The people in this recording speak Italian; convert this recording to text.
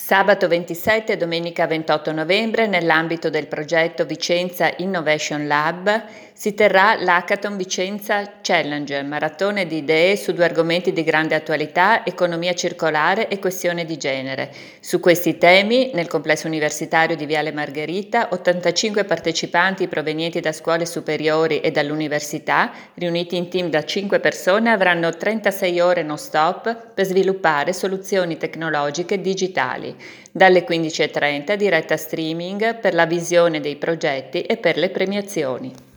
Sabato 27 e domenica 28 novembre, nell'ambito del progetto Vicenza Innovation Lab, si terrà l'Hackathon Vicenza Challenge, maratone di idee su 2 argomenti di grande attualità: economia circolare e questione di genere. Su questi temi, nel complesso universitario di Viale Margherita, 85 partecipanti provenienti da scuole superiori e dall'università, riuniti in team da 5 persone, avranno 36 ore non stop per sviluppare soluzioni tecnologiche digitali. Dalle 15:30 diretta streaming per la visione dei progetti e per le premiazioni.